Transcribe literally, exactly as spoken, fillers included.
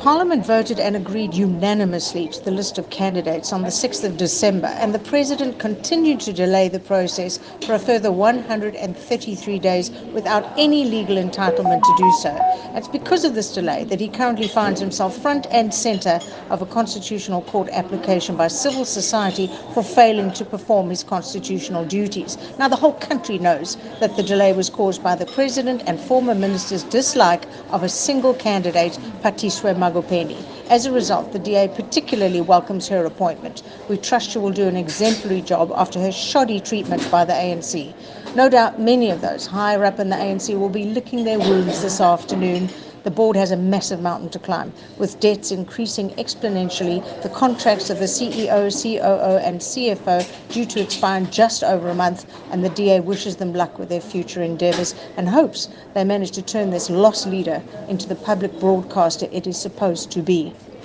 Parliament voted and agreed unanimously to the list of candidates on the sixth of December, and the President continued to delay the process for a further one hundred thirty-three days without any legal entitlement to do so. It's because of this delay that he currently finds himself front and centre of a constitutional court application by civil society for failing to perform his constitutional duties. Now, the whole country knows that the delay was caused by the President and former minister's dislike of a single candidate, Patiswe Magopeni. As a result, the D A particularly welcomes her appointment. We trust she will do an exemplary job after her shoddy treatment by the A N C. No doubt many of those higher up in the A N C will be licking their wounds this afternoon. The board has a massive mountain to climb, with debts increasing exponentially, the contracts of the C E O, C O O and C F O due to expire in just over a month, and the D A wishes them luck with their future endeavours and hopes they manage to turn this lost leader into the public broadcaster it is supposed to be.